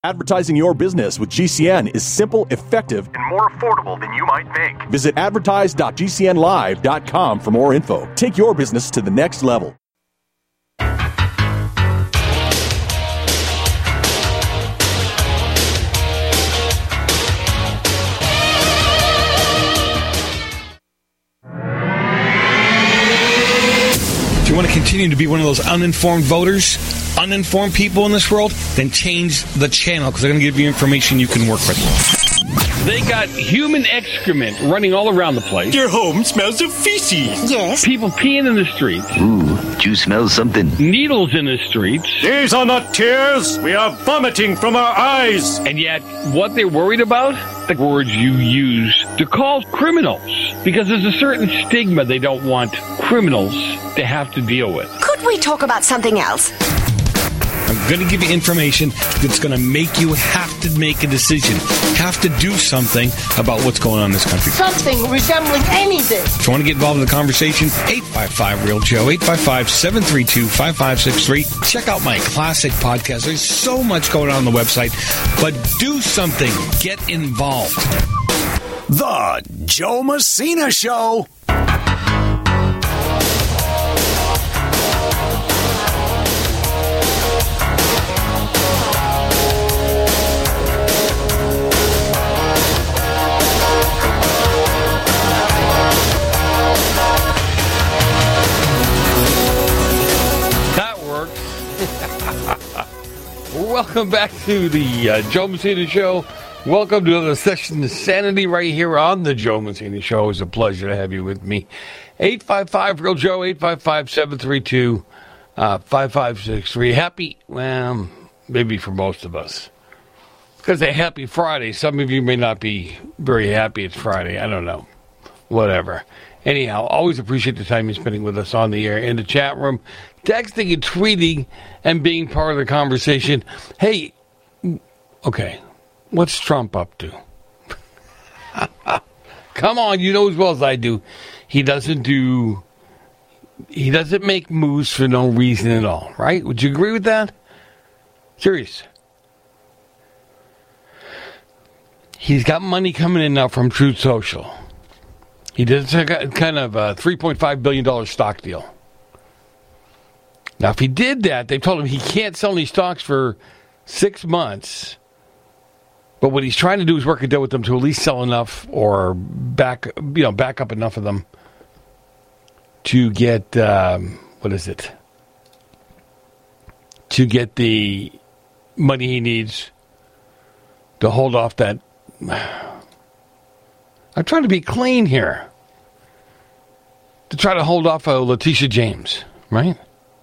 Advertising your business with GCN is simple, effective, and more affordable than you might think. Visit advertise.gcnlive.com for more info. Take your business to the next level. If you want to continue to be one of those uninformed voters, uninformed people in this world, then change the channel because they're going to give you information you can work with. They got human excrement running all around the place. Your home smells of feces. Yes. People peeing in the streets. Ooh, do you smell something? Needles in the streets. These are not tears. We are vomiting from our eyes. And yet, what they're worried about? The words you use to call criminals. Because there's a certain stigma they don't want criminals to have to deal with. Could we talk about something else? I'm going to give you information that's going to make you have to make a decision, have to do something about what's going on in this country. Something resembling anything. If you want to get involved in the conversation, 855-REAL-JOE, 855-732-5563. Check out my classic podcast. There's so much going on the website, but do something. Get involved. The Joe Messina Show. Welcome back to the Joe Messina Show. Welcome to another session of Sanity right here on the Joe Messina Show. It's a pleasure to have you with me. 855-REAL-JOE, 855-732-5563. Happy, well, maybe for most of us. Because a happy Friday. Some of you may not be very happy it's Friday. I don't know. Whatever. Anyhow, always appreciate the time you're spending with us on the air, in the chat room, texting and tweeting, and being part of the conversation. Hey, okay, what's Trump up to? Come on, you know as well as I do. He doesn't make moves for no reason at all, right? Would you agree with that? Serious. He's got money coming in now from Truth Social. He did kind of a $3.5 billion stock deal. Now, if he did that, they told him he can't sell any stocks for 6 months. But what he's trying to do is work a deal with them to at least sell enough or back up enough of them to get, to get the money he needs to hold off that. I'm trying to be clean here. To try to hold off Letitia James, right?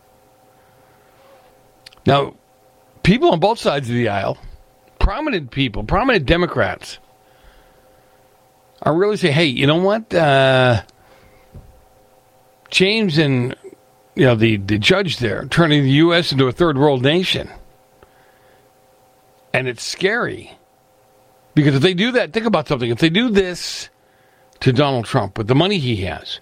Now, people on both sides of the aisle, prominent people, prominent Democrats, are really saying, hey, you know what? James and the judge there turning the U.S. into a third world nation. And it's scary. Because if they do that, think about something. If they do this to Donald Trump with the money he has,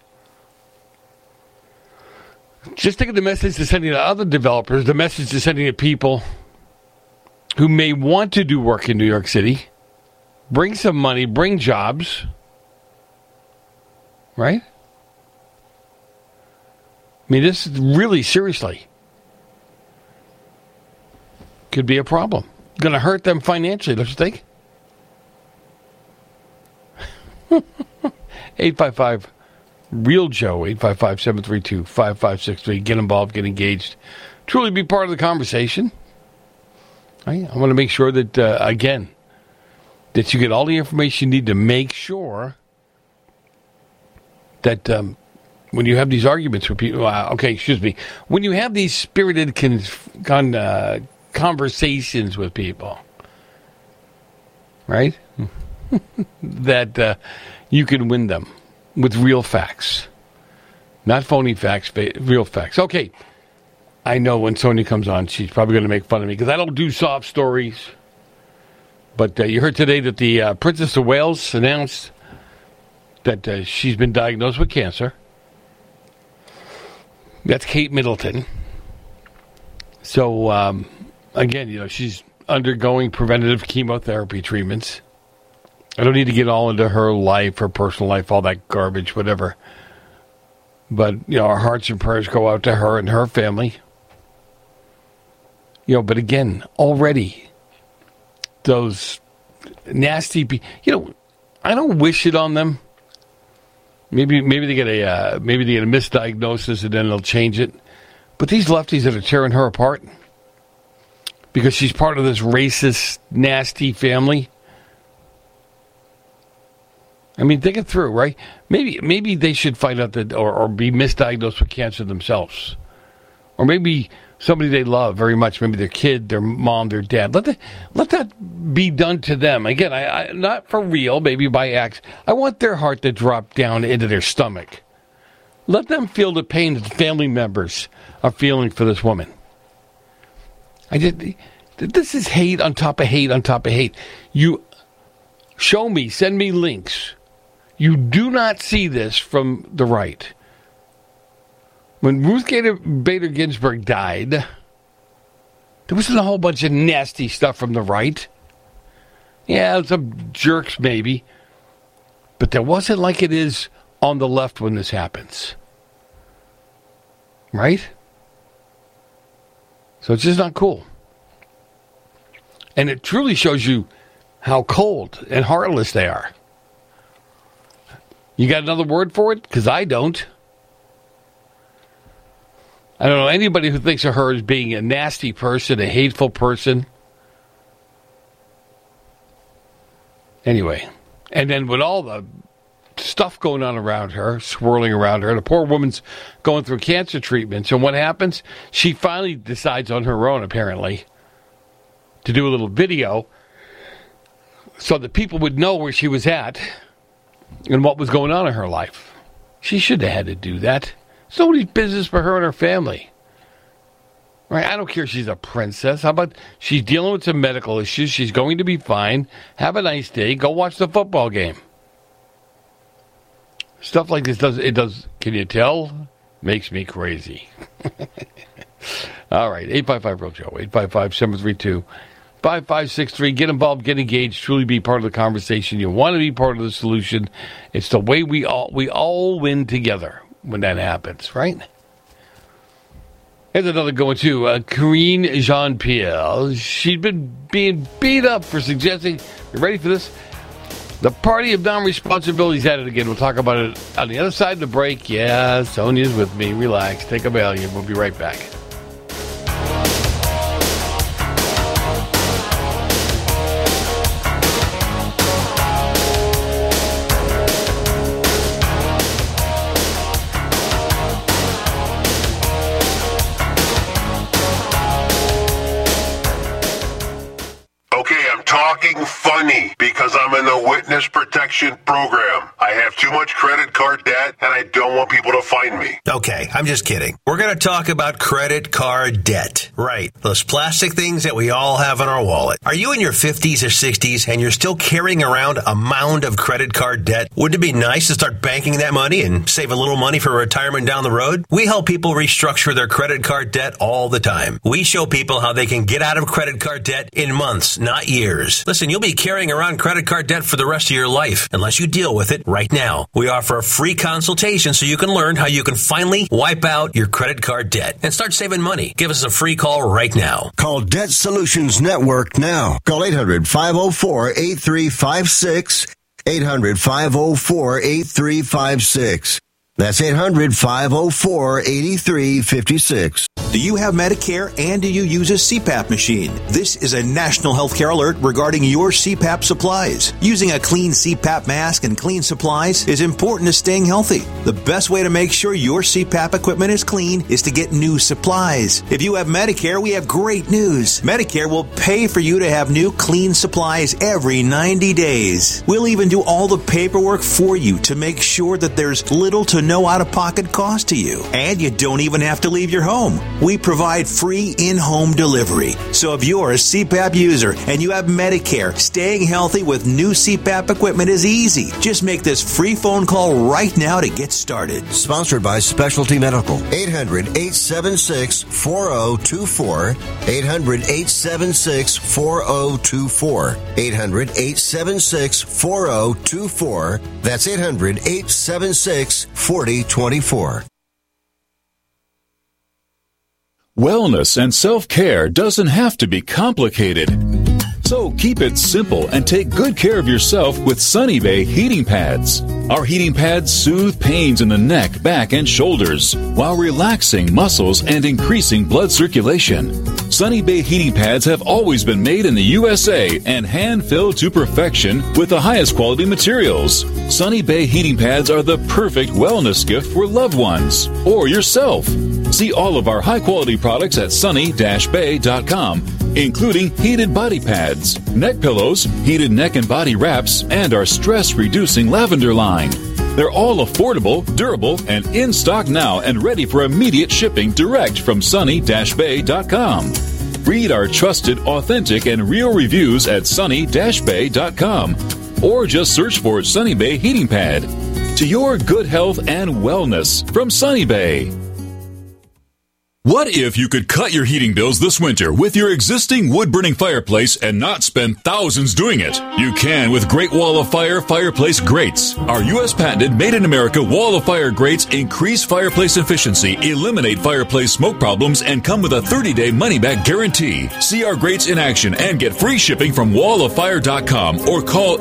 just think of the message they're sending to other developers, the message they're sending to people who may want to do work in New York City, bring some money, bring jobs, right? I mean, this is really, seriously, could be a problem. Going to hurt them financially, don't you think? 855-REAL-JOE, 855-732-5563. Get involved, get engaged. Truly be part of the conversation. I want to make sure that, again, that you get all the information you need to make sure that when you have these arguments with people, when you have these spirited conversations with people, right? that you can win them with real facts. Not phony facts, but real facts. Okay, I know when Sonia comes on, she's probably going to make fun of me because I don't do soft stories. But you heard today that the Princess of Wales announced that she's been diagnosed with cancer. That's Kate Middleton. So, again, she's undergoing preventative chemotherapy treatments. I don't need to get all into her life, her personal life, all that garbage, whatever. But, our hearts and prayers go out to her and her family. But again, already, those nasty people, I don't wish it on them. Maybe they get a misdiagnosis and then they'll change it. But these lefties that are tearing her apart because she's part of this racist, nasty family. I mean, think it through, right? Maybe they should find out that or be misdiagnosed with cancer themselves. Or maybe somebody they love very much, maybe their kid, their mom, their dad. Let that be done to them. Again, I not for real, maybe by acts. I want their heart to drop down into their stomach. Let them feel the pain that the family members are feeling for this woman. This is hate on top of hate on top of hate. You show me, send me links. You do not see this from the right. When Ruth Bader Ginsburg died, there wasn't a whole bunch of nasty stuff from the right. Yeah, some jerks maybe. But there wasn't like it is on the left when this happens. Right? So it's just not cool. And it truly shows you how cold and heartless they are. You got another word for it? Because I don't. I don't know anybody who thinks of her as being a nasty person, a hateful person. Anyway, and then with all the stuff going on around her, swirling around her, the poor woman's going through cancer treatments, and what happens? She finally decides on her own, apparently, to do a little video so that people would know where she was at and what was going on in her life. She should have had to do that. It's nobody's business for her and her family. Right? I don't care if she's a princess. How about she's dealing with some medical issues? She's going to be fine. Have a nice day. Go watch the football game. Stuff like this does, can you tell? Makes me crazy. All right, 855-REAL-JOE, 855-732-5563. Get involved, get engaged, truly be part of the conversation. You want to be part of the solution. It's the way we all win together when that happens, right? Here's another going to Karine Jean-Pierre. She'd been being beat up for suggesting, you ready for this? The party of non-responsibility's at it again. We'll talk about it on the other side of the break. Yeah, Sonia's with me. Relax. Take a Valium. We'll be right back. Funny because I'm in the witness protection program. I have too much credit card debt and I don't want people to find me. Okay, I'm just kidding. We're going to talk about credit card debt. Right. Those plastic things that we all have in our wallet. Are you in your 50s or 60s and you're still carrying around a mound of credit card debt? Wouldn't it be nice to start banking that money and save a little money for retirement down the road? We help people restructure their credit card debt all the time. We show people how they can get out of credit card debt in months, not years. Listen, you'll be carrying around credit card debt for the rest of your life unless you deal with it right now. We offer a free consultation so you can learn how you can finally wipe out your credit card debt and start saving money. Give us a free call right now. Call Debt Solutions Network now. Call 800-504-8356. 800-504-8356. That's 800-504-8356. Do you have Medicare and do you use a CPAP machine? This is a national healthcare alert regarding your CPAP supplies. Using a clean CPAP mask and clean supplies is important to staying healthy. The best way to make sure your CPAP equipment is clean is to get new supplies. If you have Medicare, we have great news. Medicare will pay for you to have new clean supplies every 90 days. We'll even do all the paperwork for you to make sure that there's little to no out-of-pocket cost to you. And you don't even have to leave your home. We provide free in-home delivery. So if you're a CPAP user and you have Medicare, staying healthy with new CPAP equipment is easy. Just make this free phone call right now to get started. Sponsored by Specialty Medical. 800-876-4024. 800-876-4024. 800-876-4024. That's 800-876-4024. Wellness and self-care doesn't have to be complicated. So keep it simple and take good care of yourself with Sunny Bay heating pads. Our heating pads soothe pains in the neck, back, and shoulders while relaxing muscles and increasing blood circulation. Sunny Bay heating pads have always been made in the USA and hand-filled to perfection with the highest quality materials. Sunny Bay heating pads are the perfect wellness gift for loved ones or yourself. See all of our high-quality products at sunny-bay.com, including heated body pads, neck pillows, heated neck and body wraps, and our stress-reducing lavender line. They're all affordable, durable, and in stock now and ready for immediate shipping direct from sunny-bay.com. Read our trusted, authentic, and real reviews at sunny-bay.com or just search for Sunny Bay Heating Pad. To your good health and wellness from Sunny Bay. What if you could cut your heating bills this winter with your existing wood-burning fireplace and not spend thousands doing it? You can with Great Wall of Fire fireplace grates. Our U.S. patented made-in-America Wall of Fire grates increase fireplace efficiency, eliminate fireplace smoke problems, and come with a 30-day money-back guarantee. See our grates in action and get free shipping from walloffire.com or call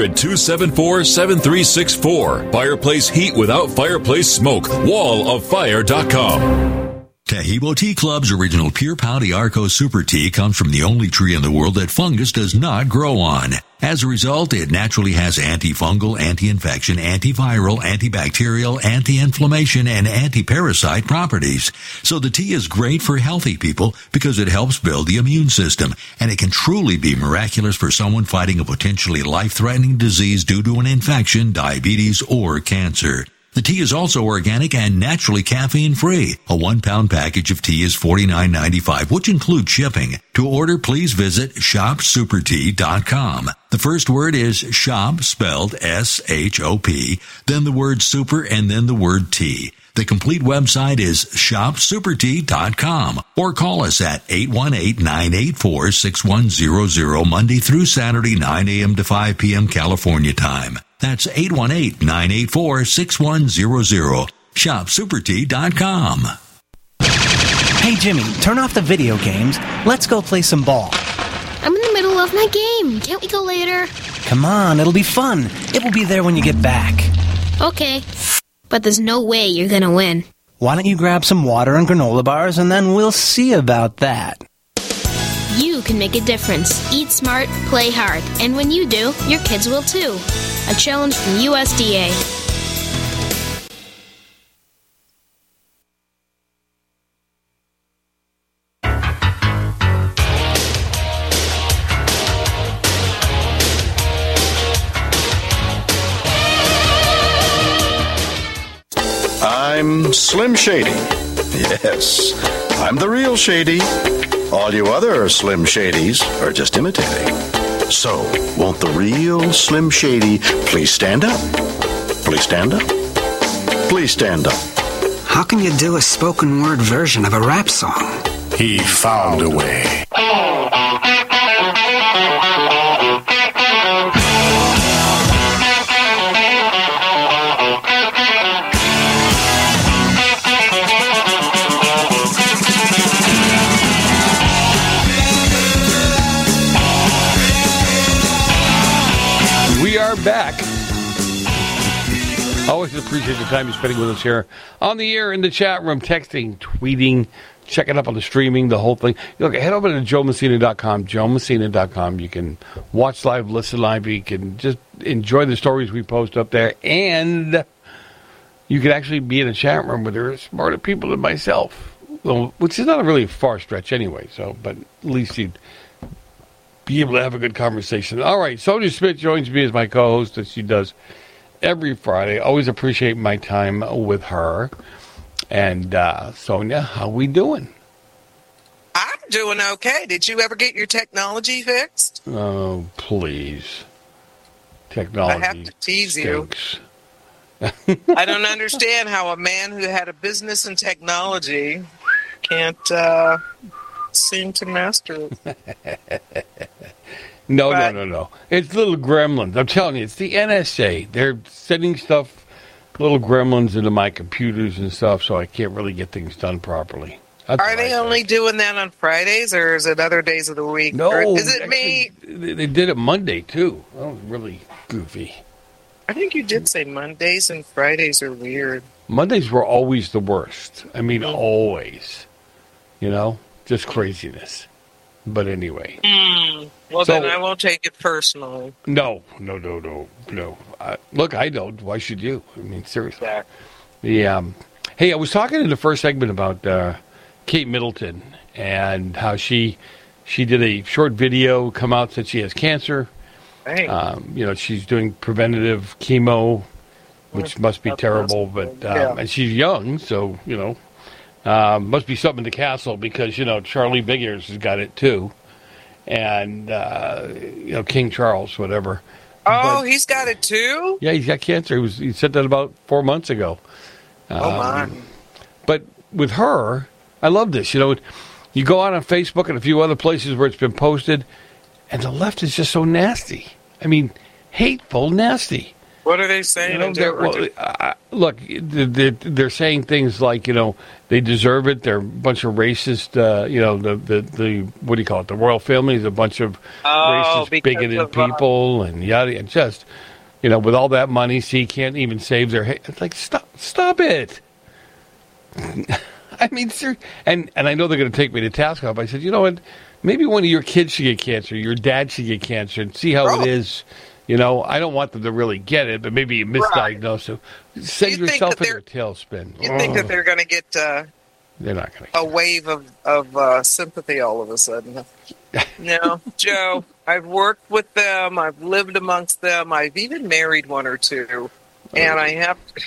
800-274-7364. Fireplace heat without fireplace smoke. walloffire.com. Taheebo Tea Club's original Pure Pau d'Arco Super Tea comes from the only tree in the world that fungus does not grow on. As a result, it naturally has antifungal, anti-infection, antiviral, antibacterial, anti-inflammation, and anti-parasite properties. So the tea is great for healthy people because it helps build the immune system, and it can truly be miraculous for someone fighting a potentially life-threatening disease due to an infection, diabetes, or cancer. The tea is also organic and naturally caffeine-free. A 1-pound package of tea is $49.95, which includes shipping. To order, please visit shopsupertea.com. The first word is shop, spelled S-H-O-P, then the word super, and then the word tea. The complete website is shopsupertea.com or call us at 818-984-6100 Monday through Saturday, 9 a.m. to 5 p.m. California time. That's 818-984-6100. ShopSuperTea.com. Hey, Jimmy, turn off the video games. Let's go play some ball. I'm in the middle of my game. Can't we go later? Come on, it'll be fun. It will be there when you get back. Okay, but there's no way you're gonna win. Why don't you grab some water and granola bars, and then we'll see about that. You can make a difference. Eat smart, play hard. And when you do, your kids will too. A challenge from USDA. I'm Slim Shady. Yes, I'm the real Shady. All you other Slim Shadys are just imitating. So, won't the real Slim Shady please stand up? Please stand up? Please stand up. How can you do a spoken word version of a rap song? He found a way. Back. Always appreciate the time you're spending with us here on the air, in the chat room, texting, tweeting, checking up on the streaming, the whole thing. Look, head over to joemessina.com, joemessina.com. You can watch live, listen live. You can just enjoy the stories we post up there, and you can actually be in a chat room where there are smarter people than myself, which is not a really far stretch anyway. So, but at least you'd be able to have a good conversation. All right, Sonia Smith joins me as my co-host, as she does every Friday. Always appreciate my time with her. And Sonia, how we doing? doing okay. Did you ever get your technology fixed? Oh, please. Technology I have to tease stinks. you. I don't understand how a man who had a business in technology can't seem to master it. No. It's little gremlins. I'm telling you, it's the NSA. They're sending stuff, little gremlins into my computers and stuff, so I can't really get things done properly. Are they only doing that on Fridays, or is it other days of the week? No. Or is it actually, me? They did it Monday, too. That was really goofy. I think you did say Mondays and Fridays are weird. Mondays were always the worst. I mean, always. You know? Just craziness. But anyway. Well, then I won't take it personally. No. Look, I don't. Why should you? I mean, seriously. Yeah. Hey, I was talking in the first segment about Kate Middleton and how she did a short video, come out, said she has cancer. Hey. She's doing preventative chemo, which must be terrible, but and she's young, so, must be something to castle because, Charlie Big Ears has got it too. And, King Charles, whatever. Oh, he's got it too? Yeah, he's got cancer. He said that about 4 months ago. My. But with her, I love this. You go out on Facebook and a few other places where it's been posted, and the left is just so nasty. I mean, hateful, nasty. What are they saying? Look, they're saying things like, they deserve it. They're a bunch of racist, the what do you call it? The royal family is a bunch of racist, bigoted people, and yada. And just, with all that money, can't even save their. It's like, stop it. I mean, sir, and I know they're going to take me to task off. I said, you know what? Maybe one of your kids should get cancer. Your dad should get cancer, and see how it is. I don't want them to really get it, but maybe you misdiagnose it. Send yourself into a tailspin. You think that they're going to get they're not going to a wave of sympathy all of a sudden? No, Joe, I've worked with them. I've lived amongst them. I've even married one or two. And I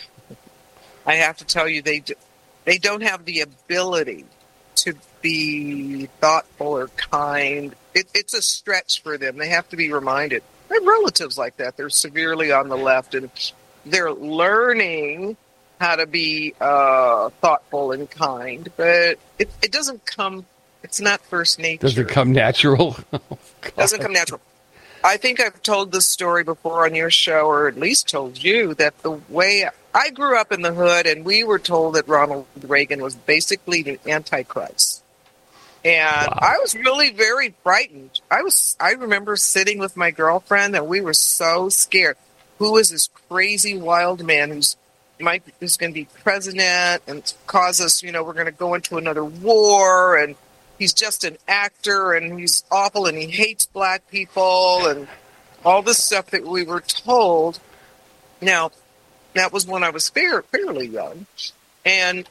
have to tell you, they don't have the ability to be thoughtful or kind. It's a stretch for them. They have to be reminded. I have relatives like that. They're severely on the left, and they're learning how to be thoughtful and kind, but it doesn't come, it's not first nature. Does it come natural? It doesn't come natural. I think I've told this story before on your show, or at least told you, that the way I grew up in the hood, and we were told that Ronald Reagan was basically the Antichrist. And I was really very frightened. I remember sitting with my girlfriend, and we were so scared. Who is this crazy wild man who's going to be president and cause us, we're going to go into another war, and he's just an actor, and he's awful, and he hates black people, and all this stuff that we were told. Now, that was when I was fairly young. And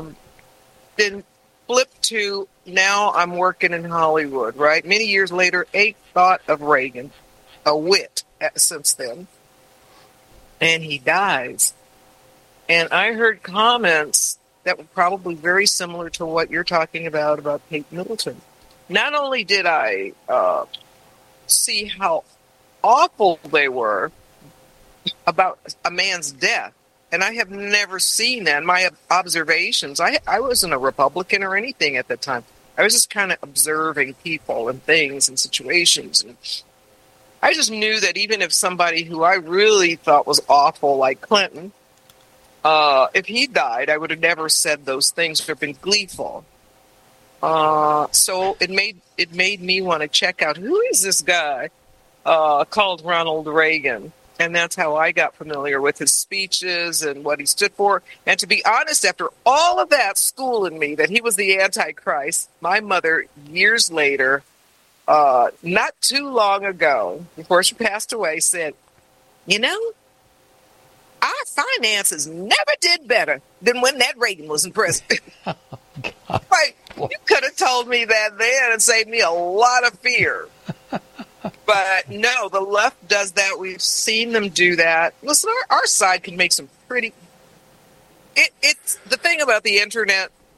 then flip to now I'm working in Hollywood, right? Many years later, ain't thought of Reagan, a wit since then. And he dies. And I heard comments that were probably very similar to what you're talking about Kate Middleton. Not only did I see how awful they were about a man's death, and I have never seen that in my observations. I wasn't a Republican or anything at the time. I was just kind of observing people and things and situations. And I just knew that even if somebody who I really thought was awful, like Clinton, if he died, I would have never said those things or been gleeful. So it made me want to check out, who is this guy called Ronald Reagan? And that's how I got familiar with his speeches and what he stood for. And to be honest, after all of that schooling me that he was the Antichrist, my mother, years later, not too long ago, before she passed away, said, our finances never did better than when that Reagan was in president. Right? You could have told me that then and saved me a lot of fear. But no, the left does that. We've seen them do that. Listen, our side can make some pretty... It's the thing about the internet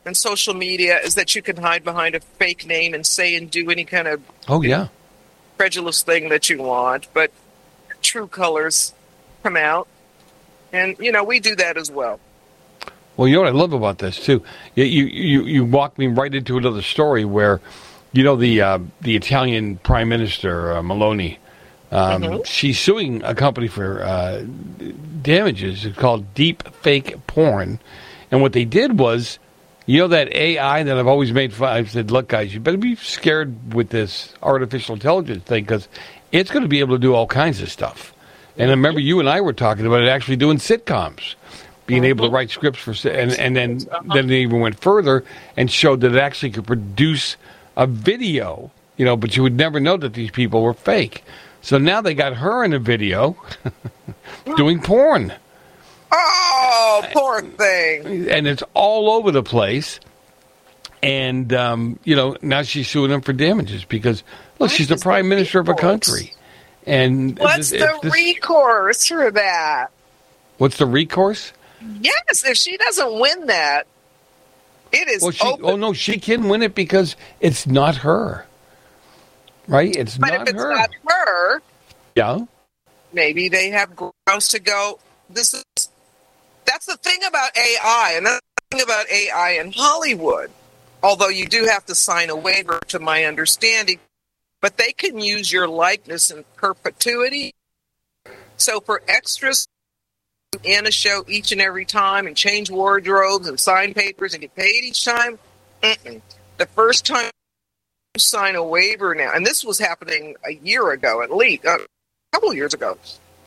and social media is that you can hide behind a fake name and say and do any kind of credulous thing that you want, but true colors come out. And, we do that as well. Well, you know what I love about this, too? You walked me right into another story where, the Italian Prime Minister, Meloni, she's suing a company for damages. It's called Deep Fake Porn. And what they did was, that AI that I've always made fun of, I said, look, guys, you better be scared with this artificial intelligence thing because it's going to be able to do all kinds of stuff. And I remember you and I were talking about it actually doing sitcoms, being able to write scripts for, and then they even went further and showed that it actually could produce a video, but you would never know that these people were fake. So now they got her in a video doing porn. Oh, poor thing. And it's all over the place. And, now she's suing them for damages because, look, she's the prime minister of a country. And what's the recourse for that? What's the recourse? Yes, if she doesn't win that, it is open. Oh, no, she can win it because it's not her. Right? It's not her. But if it's not her, maybe they have grounds to go, that's the thing about AI, and that's the thing about AI in Hollywood, although you do have to sign a waiver, to my understanding, but they can use your likeness in perpetuity. So for extras in a show each and every time and change wardrobes and sign papers and get paid each time, the first time you sign a waiver now, and this was happening a year ago at least, a couple of years ago,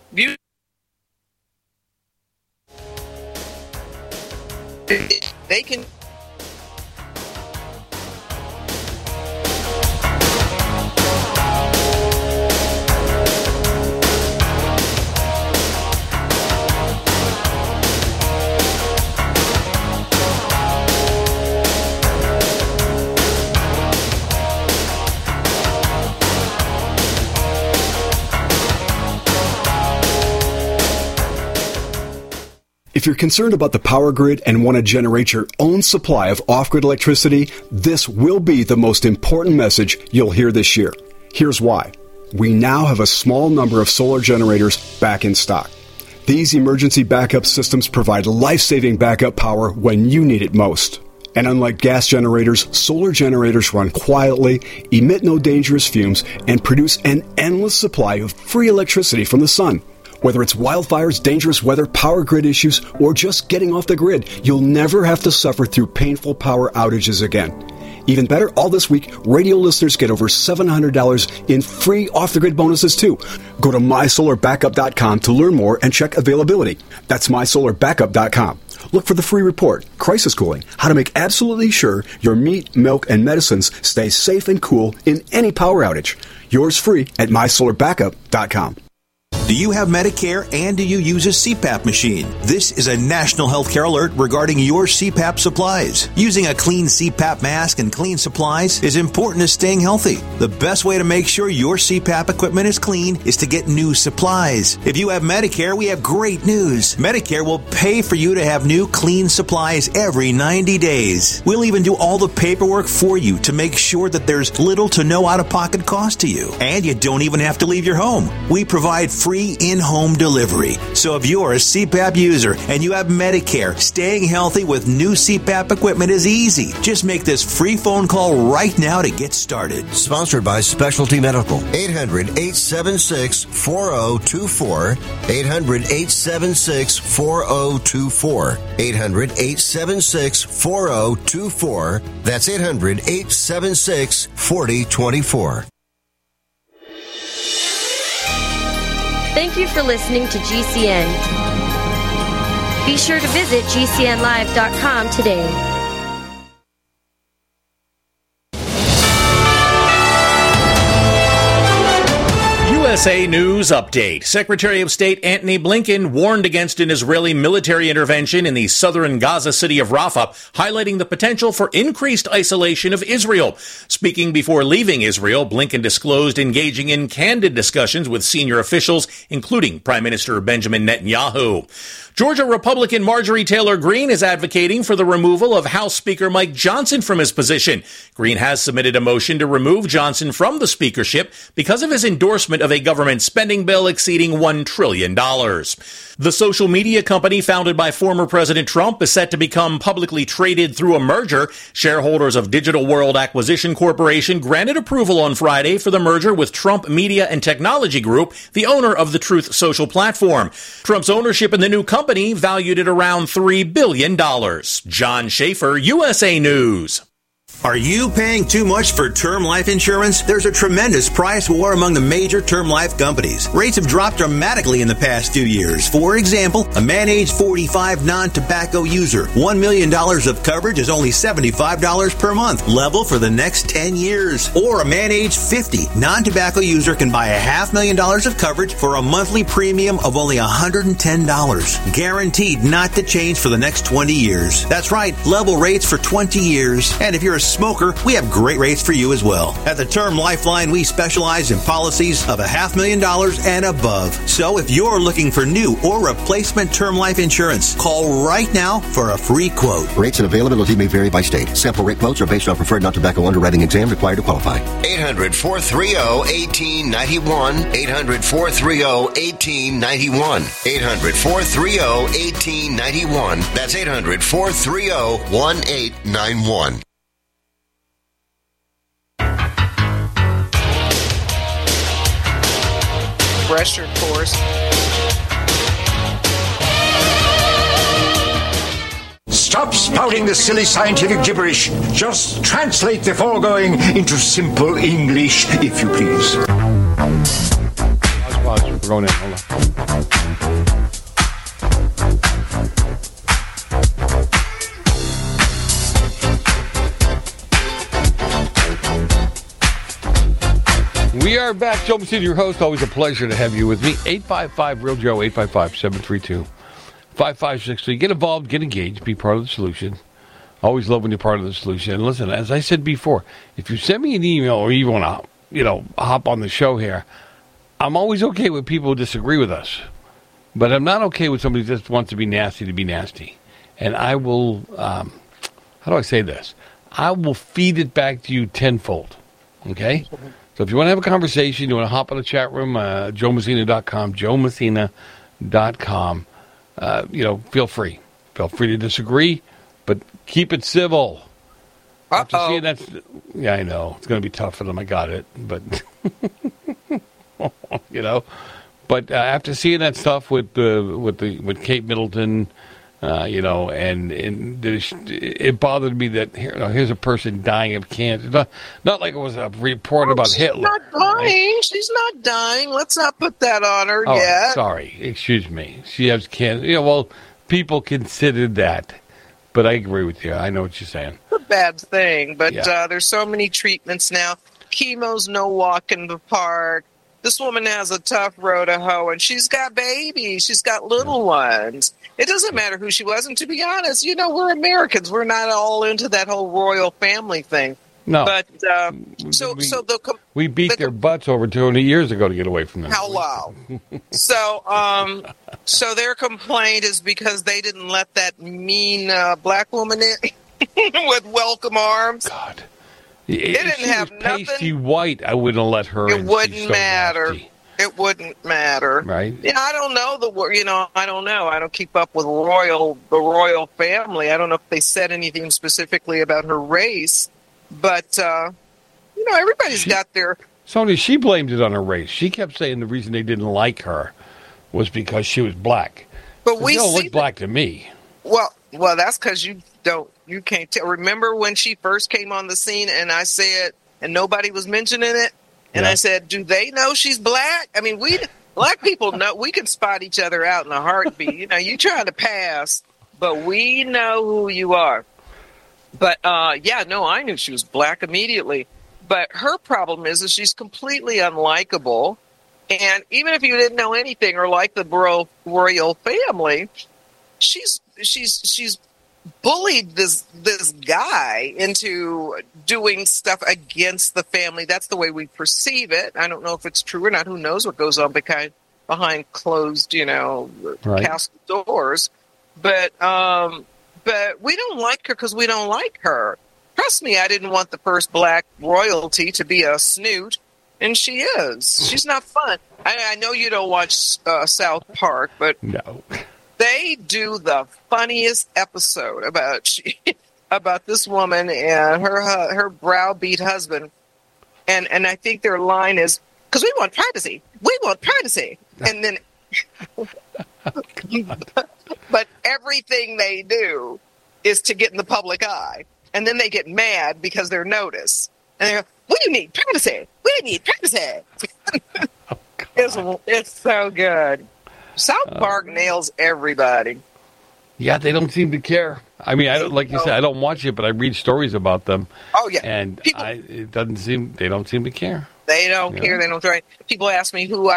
they can. If you're concerned about the power grid and want to generate your own supply of off-grid electricity, this will be the most important message you'll hear this year. Here's why. We now have a small number of solar generators back in stock. These emergency backup systems provide life-saving backup power when you need it most. And unlike gas generators, solar generators run quietly, emit no dangerous fumes, and produce an endless supply of free electricity from the sun. Whether it's wildfires, dangerous weather, power grid issues, or just getting off the grid, you'll never have to suffer through painful power outages again. Even better, all this week, radio listeners get over $700 in free off-the-grid bonuses, too. Go to mysolarbackup.com to learn more and check availability. That's mysolarbackup.com. Look for the free report, Crisis Cooling, how to make absolutely sure your meat, milk, and medicines stay safe and cool in any power outage. Yours free at mysolarbackup.com. Do you have Medicare and do you use a CPAP machine? This is a national healthcare alert regarding your CPAP supplies. Using a clean CPAP mask and clean supplies is important to staying healthy. The best way to make sure your CPAP equipment is clean is to get new supplies. If you have Medicare, we have great news. Medicare will pay for you to have new clean supplies every 90 days. We'll even do all the paperwork for you to make sure that there's little to no out-of-pocket cost to you. And you don't even have to leave your home. We provide free in-home delivery. So if you're a CPAP user and you have Medicare, staying healthy with new CPAP equipment is easy. Just make this free phone call right now to get started. Sponsored by Specialty Medical. 800-876-4024. 800-876-4024. 800-876-4024. That's 800-876-4024. Thank you for listening to GCN. Be sure to visit GCNlive.com today. USA News Update. Secretary of State Antony Blinken warned against an Israeli military intervention in the southern Gaza city of Rafah, highlighting the potential for increased isolation of Israel. Speaking before leaving Israel, Blinken disclosed engaging in candid discussions with senior officials, including Prime Minister Benjamin Netanyahu. Georgia Republican Marjorie Taylor Greene is advocating for the removal of House Speaker Mike Johnson from his position. Greene has submitted a motion to remove Johnson from the speakership because of his endorsement of a government spending bill exceeding $1 trillion. The social media company founded by former President Trump is set to become publicly traded through a merger. Shareholders of Digital World Acquisition Corporation granted approval on Friday for the merger with Trump Media and Technology Group, the owner of the Truth Social platform. Trump's ownership in the new company valued at around $3 billion. John Schaefer, USA News. Are you paying too much for term life insurance? There's a tremendous price war among the major term life companies. Rates have dropped dramatically in the past few years. For example, a man age 45 non-tobacco user, $1 million of coverage is only $75 per month, level for the next 10 years. Or a man age 50 non-tobacco user can buy $500,000 of coverage for a monthly premium of only $110, guaranteed not to change for the next 20 years. That's right, level rates for 20 years. And if you're a smoker, we have great rates for you as well. At the Term Lifeline, we specialize in policies of $500,000 and above. So if you're looking for new or replacement term life insurance, call right now for a free quote. Rates and availability may vary by state. Sample rate quotes are based on preferred non-tobacco underwriting exam required to qualify. 800-430-1891. 800-430-1891. 800-430-1891. That's 800-430-1891. Pressure course. Stop spouting the silly scientific gibberish. Just translate the foregoing into simple English, if you please. Pause. We're going in. Hold on. We are back. Joe Messina, your host. Always a pleasure to have you with me. 855-REAL-JOE, 855-732-5563. Get involved, get engaged, be part of the solution. Always love when you're part of the solution. And listen, as I said before, if you send me an email or you want to, hop on the show here, I'm always okay with people who disagree with us. But I'm not okay with somebody who just wants to be nasty. And I will, how do I say this? I will feed it back to you tenfold. Okay? So if you want to have a conversation, you want to hop on the chat room, joemessina.com, joemessina.com, feel free. Feel free to disagree, but keep it civil. After seeing that, I know. It's going to be tough for them. I got it. But, But after seeing that stuff with Kate Middleton, and it bothered me that here's a person dying of cancer. Not like it was a report about Hitler. She's not dying. Right? She's not dying. Let's not put that on her yet. Sorry. Excuse me. She has cancer. People considered that. But I agree with you. I know what you're saying. It's a bad thing. But there's so many treatments now. Chemo's no walk in the park. This woman has a tough road to hoe, and she's got babies. She's got little ones. It doesn't matter who she was. And to be honest, we're Americans. We're not all into that whole royal family thing. No. But we beat their butts over 200 years ago to get away from them. Hello. So their complaint is because they didn't let that mean black woman in with welcome arms. God. It didn't have nothing. Pasty white, I wouldn't let her in. It wouldn't matter. Nasty. It wouldn't matter. Right. I don't know I don't know. I don't keep up with the royal family. I don't know if they said anything specifically about her race, but everybody's got their. Sonia, she blamed it on her race. She kept saying the reason they didn't like her was because she was black. But we don't look black to me. Well, that's because you can't tell. Remember when she first came on the scene and I said, and nobody was mentioning it? And I said, do they know she's black? I mean, black people know, we can spot each other out in a heartbeat. You trying to pass, but we know who you are. But, I knew she was black immediately. But her problem is that she's completely unlikable. And even if you didn't know anything or like the royal family, she's bullied this guy into doing stuff against the family. That's the way we perceive it. I don't know if it's true or not. Who knows what goes on behind closed, castle doors. But we don't like her because we don't like her. Trust me, I didn't want the first black royalty to be a snoot, and she is. She's not fun. I know you don't watch South Park, but no. They do the funniest episode about this woman and her browbeat husband, and I think their line is, "Because we want privacy. We want privacy." And then, but everything they do is to get in the public eye, and then they get mad because they're noticed, and they go, "We need privacy. We need privacy." It's so good. South Park nails everybody. Yeah, they don't seem to care. I mean, like you said, I don't watch it, but I read stories about them. Oh yeah, and they don't seem to care. They don't care. They don't care. People ask me what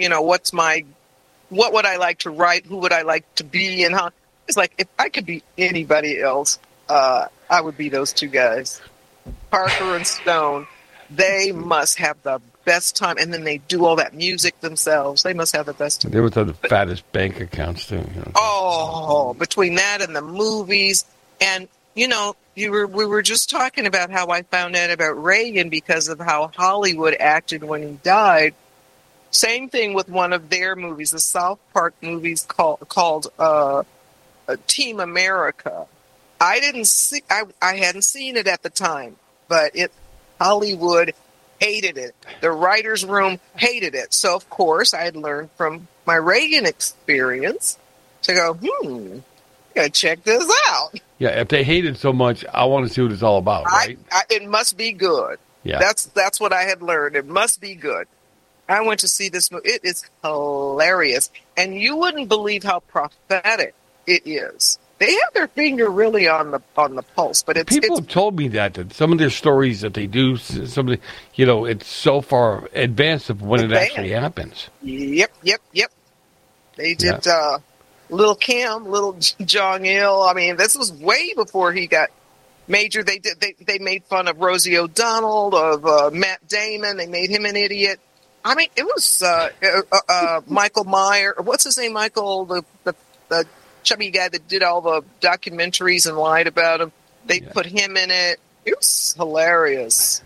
would I like to write? Who would I like to be? And how? It's like, if I could be anybody else, I would be those two guys, Parker and Stone. They must have the best time, and then they do all that music themselves. They must have the best time. They must have the fattest bank accounts too. Oh, between that and the movies, and we were just talking about how I found out about Reagan because of how Hollywood acted when he died. Same thing with one of their movies, the South Park movies called Team America. I hadn't seen it at the time, but Hollywood hated it. The writer's room hated it. So, of course, I had learned from my Reagan experience to go, I gotta check this out. Yeah, if they hate it so much, I want to see what it's all about, right? It must be good. Yeah. That's what I had learned. It must be good. I went to see this movie. It is hilarious. And you wouldn't believe how prophetic it is. They have their finger really on the pulse, but people have told me that some of their stories that they do, it's so far advanced of when it actually happens. Yep. They did Little Kim, Little Jong-il. I mean, this was way before he got major. They made fun of Rosie O'Donnell, of Matt Damon. They made him an idiot. I mean, it was Michael Meyer. What's his name? Michael, the chubby guy that did all the documentaries and lied about him. They put him in it. It was hilarious.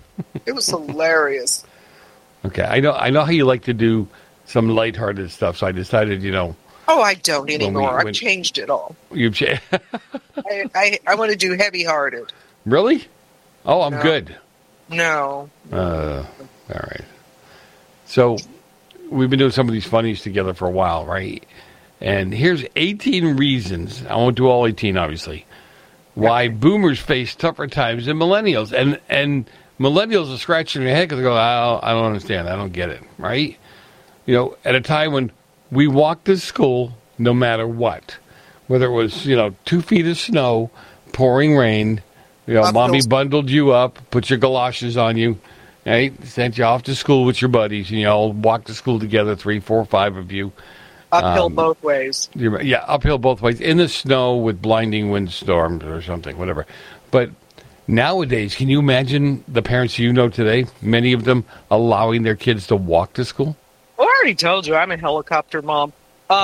Okay, I know how you like to do some lighthearted stuff, so I decided, Oh, I don't anymore. I've changed it all. You've changed. I want to do heavy-hearted. Really? Oh, I'm good. No. All right. So we've been doing some of these funnies together for a while, right? And here's 18 reasons, I won't do all 18, obviously, why boomers face tougher times than millennials. And millennials are scratching their head because they go, I don't understand. I don't get it, right? At a time when we walked to school no matter what, whether it was, 2 feet of snow, pouring rain, mommy bundled you up, put your galoshes on you, right? Sent you off to school with your buddies, and you all walked to school together, 3, 4, 5 of you. Uphill both ways. Yeah, uphill both ways. In the snow with blinding windstorms or something, whatever. But nowadays, can you imagine the parents today, many of them allowing their kids to walk to school? Well, I already told you, I'm a helicopter mom.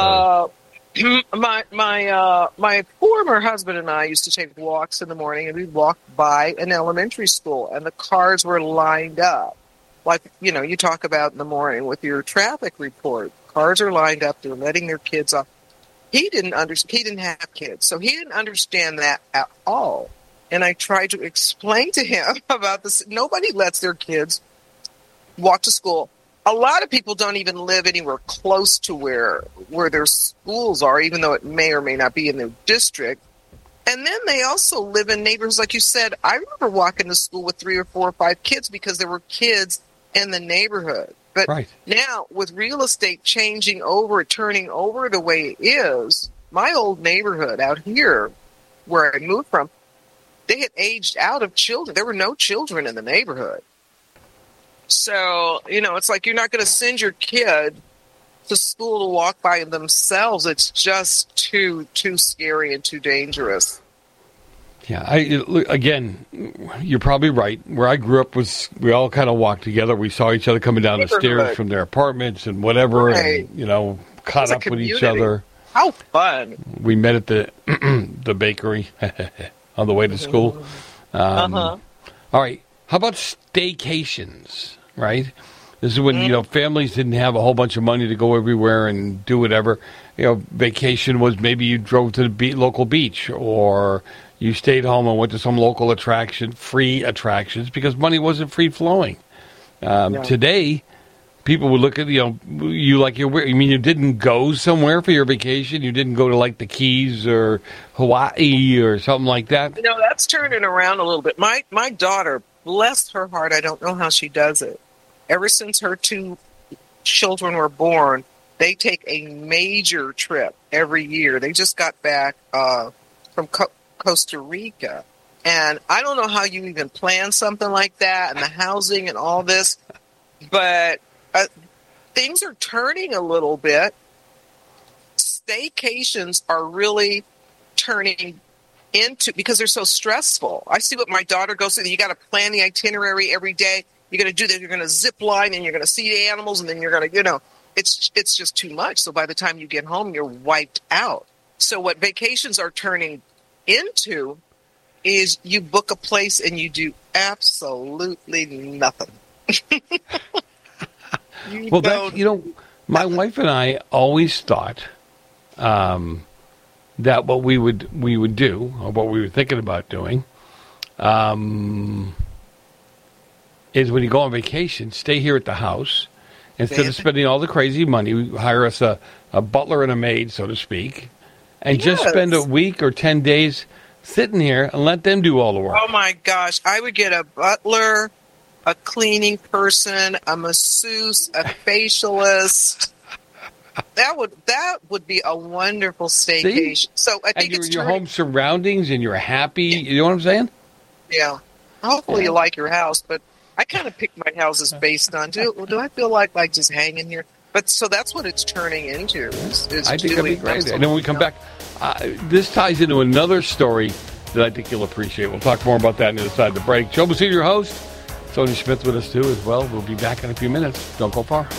My former husband and I used to take walks in the morning, and we'd walk by an elementary school, and the cars were lined up. Like, you talk about in the morning with your traffic report. Cars are lined up. They're letting their kids off. He didn't have kids, so he didn't understand that at all. And I tried to explain to him about this. Nobody lets their kids walk to school. A lot of people don't even live anywhere close to where their schools are, even though it may or may not be in their district. And then they also live in neighborhoods, like you said. I remember walking to school with 3 or 4 or 5 kids because there were kids in the neighborhood. But now, with real estate turning over the way it is, my old neighborhood out here, where I moved from, they had aged out of children. There were no children in the neighborhood. So, it's like you're not going to send your kid to school to walk by themselves. It's just too scary and too dangerous. Yeah, again, you're probably right. Where I grew up we all kind of walked together. We saw each other coming down the stairs from their apartments and whatever, right. and, caught up with each other. How fun. We met at the bakery on the way to school. All right. How about staycations, right? This is when, families didn't have a whole bunch of money to go everywhere and do whatever. Vacation was maybe you drove to the local beach, or you stayed home and went to some local free attractions, because money wasn't free-flowing. Today, people would look at, you like you didn't go somewhere for your vacation? You didn't go to, like, the Keys or Hawaii or something like that? That's turning around a little bit. My daughter, bless her heart, I don't know how she does it. Ever since her 2 children were born, they take a major trip every year. They just got back from Costa Rica. And I don't know how you even plan something like that, and the housing and all this. But things are turning a little bit. Staycations are really turning into, because they're so stressful. I see what my daughter goes through. You got to plan the itinerary every day. You're going to do that. You're going to zip line, and you're going to see the animals, and then you're going to, it's just too much. So by the time you get home, you're wiped out. So what vacations are turning into is you book a place and you do absolutely nothing. My wife and I always thought that what we would do, or what we were thinking about doing, is when you go on vacation, stay here at the house. Instead of spending all the crazy money, we hire us a butler and a maid, so to speak, and just spend a week or 10 days sitting here and let them do all the work. Oh, my gosh. I would get a butler, a cleaning person, a masseuse, a facialist. That would be a wonderful staycation. See? So I think it's your home surroundings, and you're happy. You know what I'm saying? Yeah. Hopefully you like your house, but I kind of pick my houses based on, do I feel like just hanging here? But so that's what it's turning into. I think that'd be great. And then when we come back, this ties into another story that I think you'll appreciate. We'll talk more about that on the other side of the break. Joe Basiuti, your host. Sonia Smith with us, too, as well. We'll be back in a few minutes. Don't go far.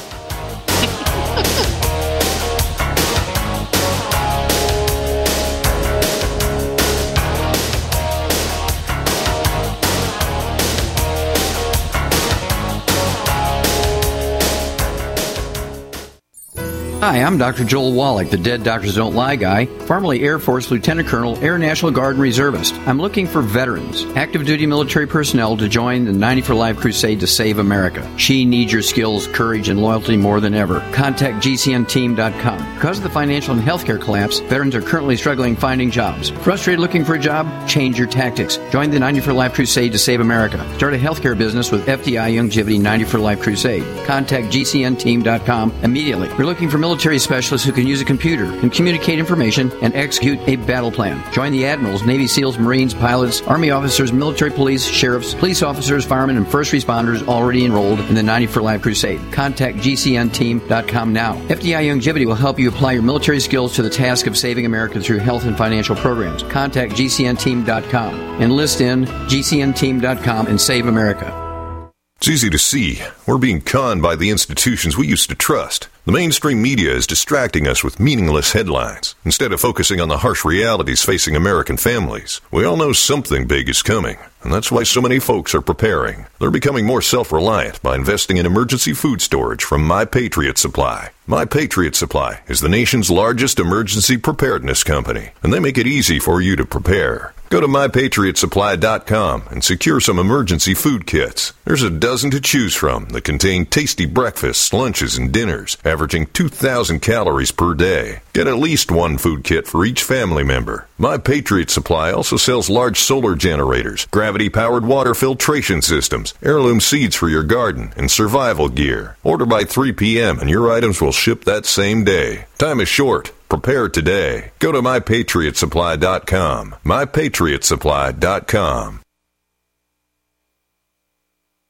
Hi, I'm Dr. Joel Wallach, the Dead Doctors Don't Lie guy, formerly Air Force Lieutenant Colonel, Air National Guard and Reservist. I'm looking for veterans, active duty military personnel to join the 90 for Life crusade to save America. She needs your skills, courage, and loyalty more than ever. Contact GCNteam.com. Because of the financial and healthcare collapse, veterans are currently struggling finding jobs. Frustrated looking for a job? Change your tactics. Join the 90 for Life crusade to save America. Start a healthcare business with FDI Longevity 90 for Life crusade. Contact GCNteam.com immediately. We're looking for military specialists who can use a computer and communicate information and execute a battle plan. Join the admirals, Navy SEALs, Marines, pilots, Army officers, military police, sheriffs, police officers, firemen, and first responders already enrolled in the 90 for Life crusade. Contact GCNteam.com now. FDI Longevity will help you apply your military skills to the task of saving America through health and financial programs. Contact GCNteam.com. Enlist in GCNteam.com and save America. It's easy to see. We're being conned by the institutions we used to trust. The mainstream media is distracting us with meaningless headlines instead of focusing on the harsh realities facing American families. We all know something big is coming, and that's why so many folks are preparing. They're becoming more self-reliant by investing in emergency food storage from My Patriot Supply. My Patriot Supply is the nation's largest emergency preparedness company, and they make it easy for you to prepare. Go to MyPatriotSupply.com and secure some emergency food kits. There's a dozen to choose from that contain tasty breakfasts, lunches, and dinners, averaging 2,000 calories per day. Get at least one food kit for each family member. My Patriot Supply also sells large solar generators, gravity-powered water filtration systems, heirloom seeds for your garden, and survival gear. Order by 3 p.m. and your items will ship that same day. Time is short. Prepare today. Go to MyPatriotSupply.com. MyPatriotSupply.com.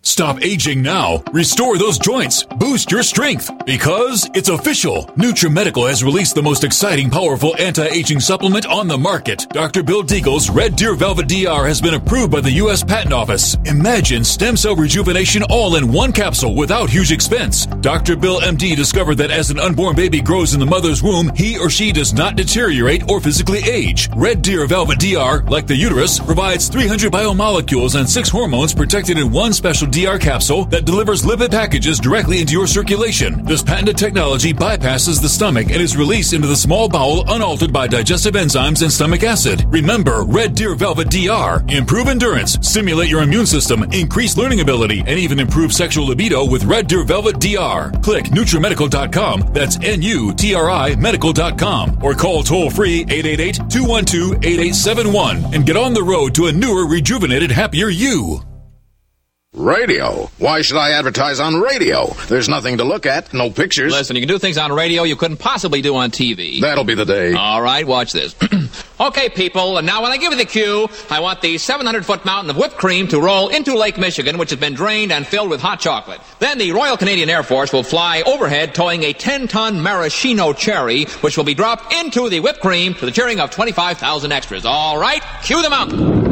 Stop aging now. Restore those joints. Boost your strength. Because it's official. NutriMedical has released the most exciting, powerful anti-aging supplement on the market. Dr. Bill Deagle's Red Deer Velvet DR has been approved by the U.S. Patent Office. Imagine stem cell rejuvenation all in one capsule without huge expense. Dr. Bill MD discovered that as an unborn baby grows in the mother's womb, he or she does not deteriorate or physically age. Red Deer Velvet DR, like the uterus, provides 300 biomolecules and 6 hormones protected in one special DR capsule that delivers lipid packages directly into your circulation. This patented technology bypasses the stomach and is released into the small bowel unaltered by digestive enzymes and stomach acid. Remember, Red Deer Velvet DR. Improve endurance, stimulate your immune system, increase learning ability, and even improve sexual libido with Red Deer Velvet DR. Click NutriMedical.com, that's NUTRI Medical.com, or call toll-free 888-212-8871 and get on the road to a newer, rejuvenated, happier you. Radio? Why should I advertise on radio? There's nothing to look at, no pictures. Listen, you can do things on radio you couldn't possibly do on TV. That'll be the day. All right, watch this. Okay, people, and now when I give you the cue, I want the 700-foot mountain of whipped cream to roll into Lake Michigan, which has been drained and filled with hot chocolate. Then the Royal Canadian Air Force will fly overhead towing a 10-ton maraschino cherry, which will be dropped into the whipped cream to the cheering of 25,000 extras. All right, cue the mountain.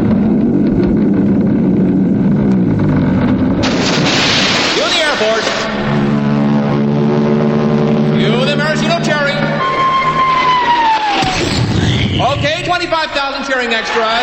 Airport. You the maraschino cherry. Okay, 25,000 cheering extras.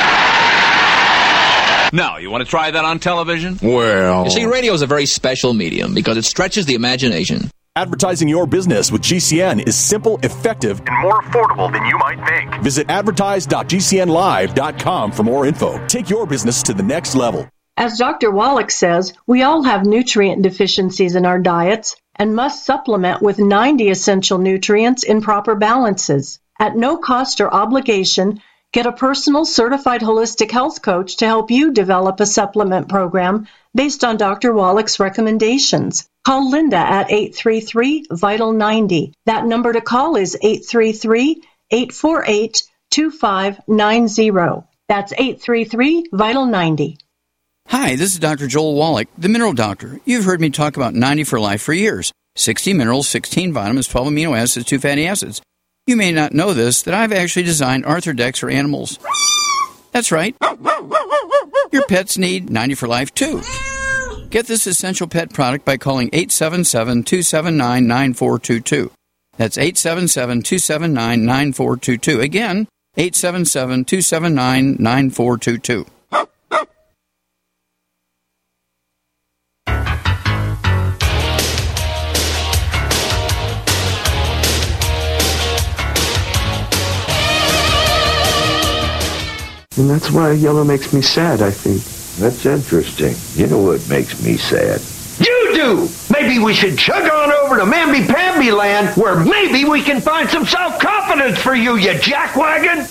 Now, you want to try that on television? Well... You see, radio is a very special medium because it stretches the imagination. Advertising your business with GCN is simple, effective, and more affordable than you might think. Visit advertise.gcnlive.com for more info. Take your business to the next level. As Dr. Wallach says, we all have nutrient deficiencies in our diets and must supplement with 90 essential nutrients in proper balances. At no cost or obligation, get a personal certified holistic health coach to help you develop a supplement program based on Dr. Wallach's recommendations. Call Linda at 833-VITAL-90. That number to call is 833-848-2590. That's 833-VITAL-90. Hi, this is Dr. Joel Wallach, the Mineral Doctor. You've heard me talk about 90 for Life for years. 60 minerals, 16 vitamins, 12 amino acids, 2 fatty acids. You may not know this, that I've actually designed Arthrodex for animals. That's right. Your pets need 90 for Life, too. Get this essential pet product by calling 877-279-9422. That's 877-279-9422. Again, 877-279-9422. And that's why yellow makes me sad, I think. That's interesting. You know what makes me sad? You do! Maybe we should chug on over to Mamby-Pamby land, where maybe we can find some self-confidence for you, you jackwagon!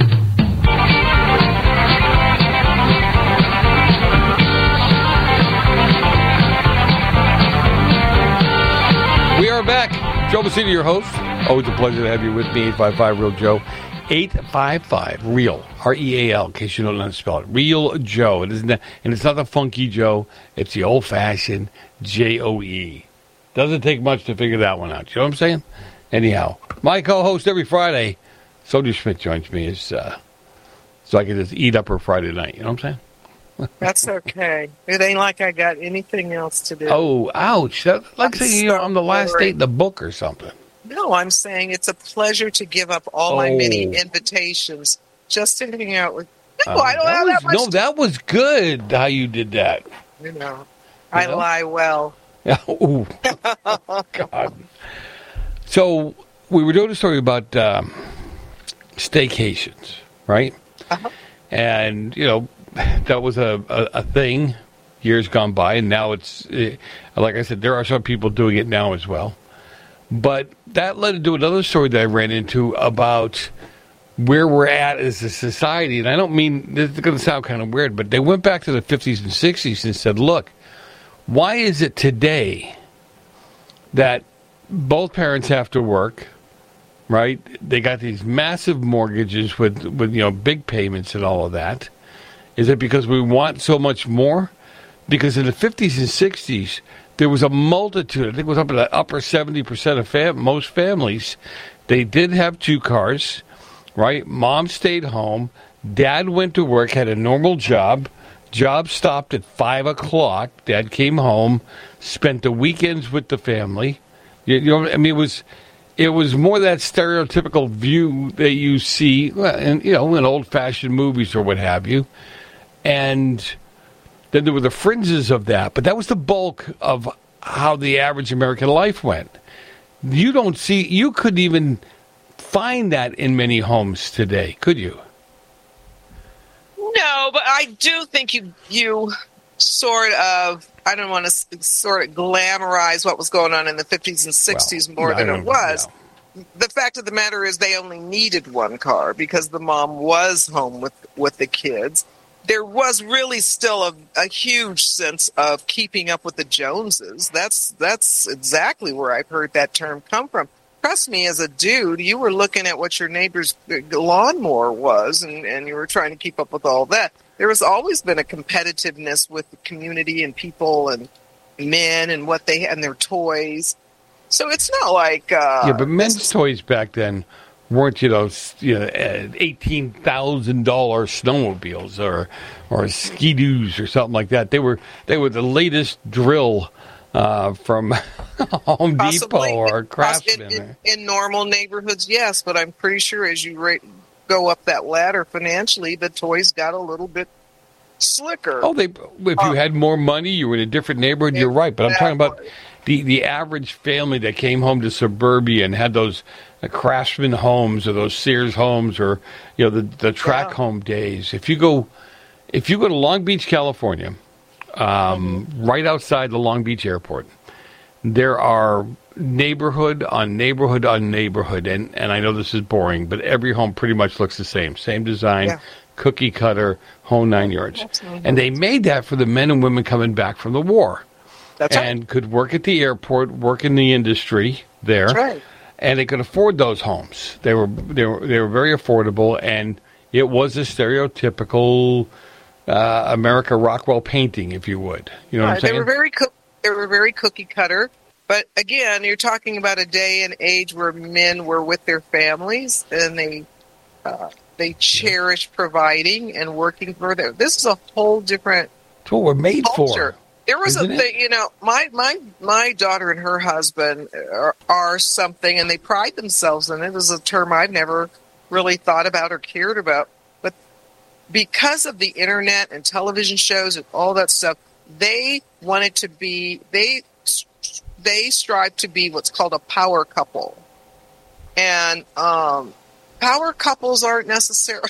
We are back. Joe Messina, your host. Always a pleasure to have you with me, 855-REAL-JOE. 855-REAL, R-E-A-L, in case you don't know how to spell it. Real Joe. It isn't that, and it's not the funky Joe. It's the old-fashioned J-O-E. Doesn't take much to figure that one out. You know what I'm saying? Anyhow, my co-host every Friday, Sonia Schmidt, joins me so I can just eat up her Friday night. You know what I'm saying? That's okay. It ain't like I got anything else to do. Oh, ouch. That's like saying you're on the last date in the book or something. No, I'm saying it's a pleasure to give up all my many invitations just to hang out with. No, I don't have that much. No, that was good how you did that. You know, I lie well. Oh, God. So we were doing a story about staycations, right? Uh-huh. And, you know, that was a thing years gone by, and now it's, like I said, there are some people doing it now as well. But that led to another story that I ran into about where we're at as a society. And I don't mean, this is going to sound kind of weird, but they went back to the 50s and 60s and said, look, why is it today that both parents have to work, right? They got these massive mortgages with big payments and all of that. Is it because we want so much more Because in the 50s and 60s, there was a multitude. I think it was up in the upper 70% of most families. They did have 2 cars, right? Mom stayed home. Dad went to work, had a normal job. Job stopped at 5 o'clock. Dad came home, spent the weekends with the family. You know, I mean, it was more that stereotypical view that you see, in old-fashioned movies or what have you. And then there were the fringes of that, but that was the bulk of how the average American life went. You couldn't even find that in many homes today, could you? No, but I do think you sort of, I don't want to sort of glamorize what was going on in the 50s and 60s more than it was. No. The fact of the matter is they only needed 1 car because the mom was home with the kids. There was really still a huge sense of keeping up with the Joneses. That's exactly where I've heard that term come from. Trust me, as a dude, you were looking at what your neighbor's lawnmower was, and you were trying to keep up with all that. There has always been a competitiveness with the community and people and men and what they and their toys. So it's not like but men's toys back then weren't $18,000 snowmobiles or ski-doos or something like that. They were the latest drill from Home Depot or Craftsman. In normal neighborhoods, yes, but I'm pretty sure as you go up that ladder financially, the toys got a little bit slicker. Oh, if you had more money, you were in a different neighborhood. You're right, but I'm talking about the average family that came home to suburbia and had those Craftsman homes or those Sears homes or the track home days. If you go to Long Beach, California, right outside the Long Beach airport, there are neighborhood on neighborhood on neighborhood, and I know this is boring, but every home pretty much looks the same design, cookie cutter, whole 9 yards. And they made that for the men and women coming back from the war. That's and right. Could work at the airport, work in the industry there. That's right. And they could afford those homes. They were very affordable, and it was a stereotypical America Rockwell painting, if you would. You know what I'm saying? They were very cookie cutter. But again, you're talking about a day and age where men were with their families, and they cherished providing and working for them. This is a whole different. It's what we're made culture. For. There was a thing, my daughter and her husband are something, and they pride themselves in it. It was a term I've never really thought about or cared about. But because of the internet and television shows and all that stuff, they wanted to be, they strive to be what's called a power couple. And power couples aren't necessarily...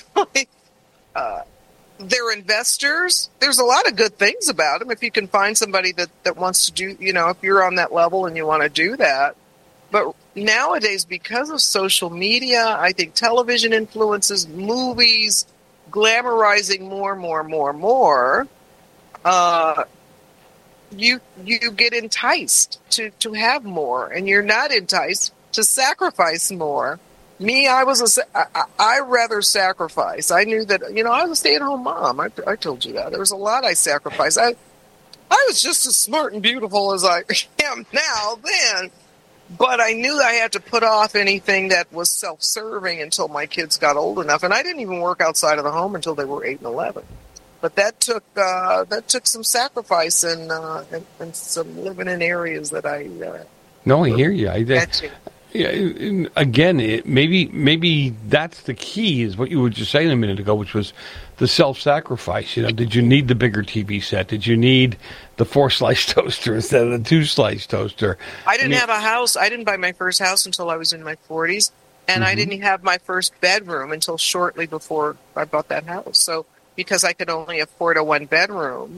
they're investors. There's a lot of good things about them if you can find somebody that wants to do, if you're on that level and you want to do that. But nowadays, because of social media, I think television influences, movies, glamorizing more, you get enticed to have more, and you're not enticed to sacrifice more. Me, I rather sacrifice. I knew that, I was a stay-at-home mom. I told you that. There was a lot I sacrificed. I was just as smart and beautiful as I am now then. But I knew I had to put off anything that was self-serving until my kids got old enough. And I didn't even work outside of the home until they were 8 and 11. But that took some sacrifice and some living in areas that I... No, I hear you. Again, maybe that's the key, is what you were just saying a minute ago, which was the self-sacrifice. Did you need the bigger TV set? Did you need the 4-slice toaster instead of the 2-slice toaster? I didn't have a house. I didn't buy my first house until I was in my 40s, and I didn't have my first bedroom until shortly before I bought that house. So because I could only afford a 1-bedroom,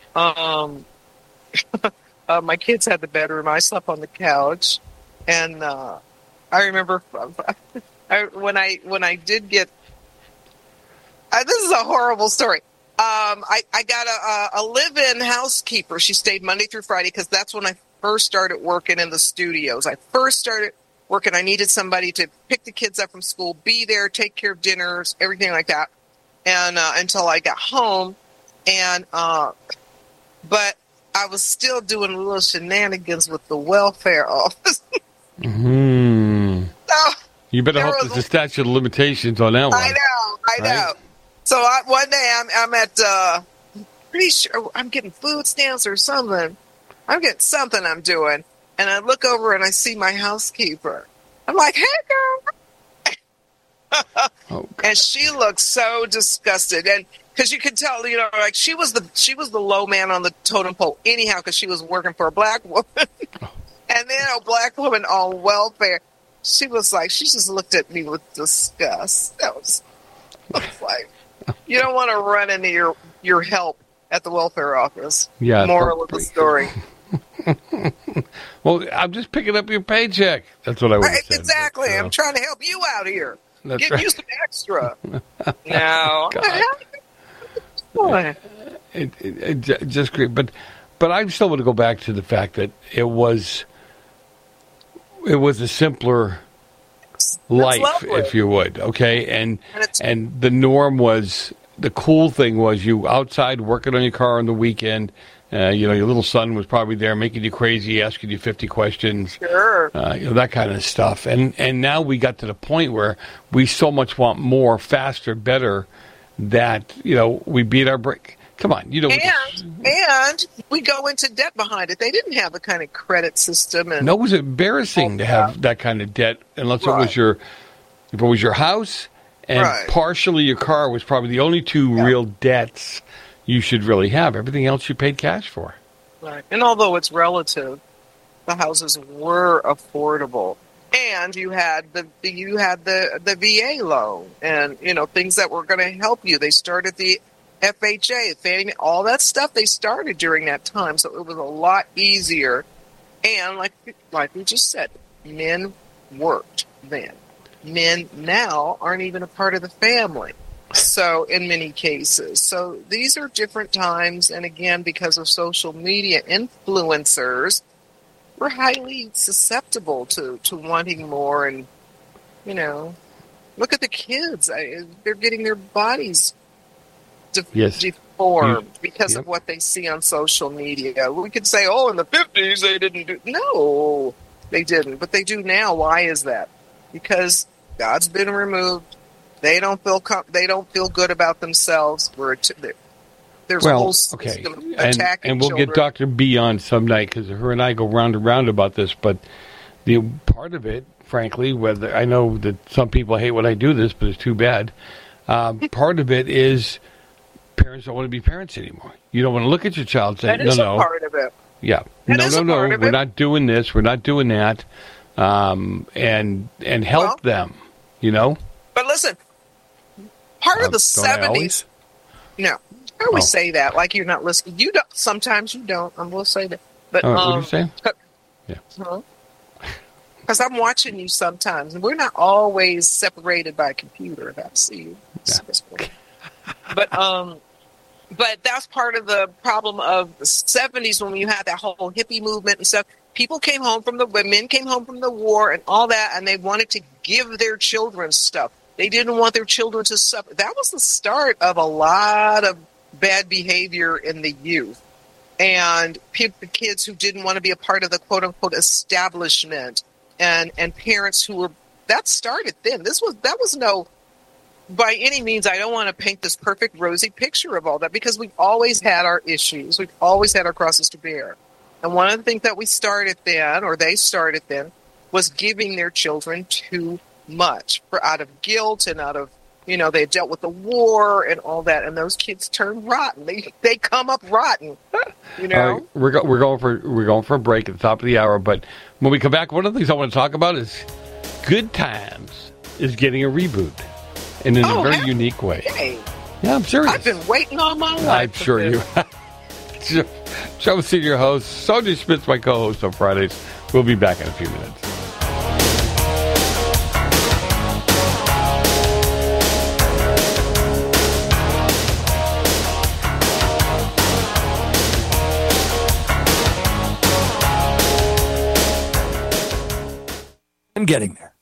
my kids had the bedroom. I slept on the couch. And I remember when I did get this is a horrible story. I got a live-in housekeeper. She stayed Monday through Friday because that's when I first started working in the studios. I first started working. I needed somebody to pick the kids up from school, be there, take care of dinners, everything like that. And until I got home, and but I was still doing little shenanigans with the welfare office. Mm-hmm. So you better hope there's a statute of limitations on that one. I know. So one day I'm at, pretty sure I'm getting food stamps or something. I'm getting something I'm doing. And I look over and I see my housekeeper. I'm like, hey, girl. And she looks so disgusted. And because you could tell, like she was the low man on the totem pole anyhow, because she was working for a black woman. And then a black woman on welfare. She was like, she just looked at me with disgust. I was like, you don't want to run into your help at the welfare office. Yeah. Moral of the story. Well, I'm just picking up your paycheck. That's what I would have said. Exactly. But, I'm trying to help you out here. Get you some extra. No. Just great. But I still want to go back to the fact that it was a simpler life, if you would. Okay. And the norm was, the cool thing was you outside working on your car on the weekend. Your little son was probably there making you crazy, asking you 50 questions. Sure. That kind of stuff. And now we got to the point where we so much want more, faster, better, that, we beat our break. Come on. And we go into debt behind it. They didn't have the kind of credit system. No, it was embarrassing to have that kind of debt, unless it was your house, and partially your car was probably the only two real debts you should really have. Everything else you paid cash for. Right. And although it's relative, the houses were affordable. And you had the VA loan and, things that were going to help you. They started the FHA, Fannie Mae, all that stuff they started during that time. So it was a lot easier. And like we just said, men worked then. Men now aren't even a part of the family. So in many cases. So these are different times. And again, because of social media influencers, we're highly susceptible to wanting more. And, look at the kids. They're getting their bodies deformed because of what they see on social media. We could say, in the 50s they didn't do. No, they didn't. But they do now. Why is that? Because God's been removed. They don't feel good about themselves. There's a whole system attacking and we'll children. get Dr. B on some night, because her and I go round and round about this. But the part of it, frankly, whether I know that some people hate when I do this, but it's too bad. Part of it is parents don't want to be parents anymore. You don't want to look at your child and say, no. Part of it. Yeah, no. We're not doing this. We're not doing that. And help them. But listen. Part of the 70s. I always say that, like you're not listening. You don't. Sometimes you don't. I will say that. But what are you saying? Because I'm watching you sometimes, and we're not always separated by a computer. If I see you, but that's part of the problem of the 70s when you had that whole hippie movement and stuff. Men came home from the war and all that, and they wanted to give their children stuff. They didn't want their children to suffer. That was the start of a lot of bad behavior in the youth. And kids who didn't want to be a part of the quote-unquote establishment, and parents who were... That started then. That was no... By any means, I don't want to paint this perfect rosy picture of all that, because we've always had our issues. We've always had our crosses to bear. And one of the things that we started then, or they started then, was giving their children too much out of guilt and out of, they had dealt with the war and all that, and those kids turn rotten. They come up rotten. All right, we're going for a break at the top of the hour, but when we come back, one of the things I want to talk about is Good Times is getting a reboot, and in a very unique way. Hey. Yeah, I'm serious. I've been waiting all my life. I'm sure you have. Show senior host Sonia Schmidt's my co-host on Fridays. We'll be back in a few minutes. I'm getting there.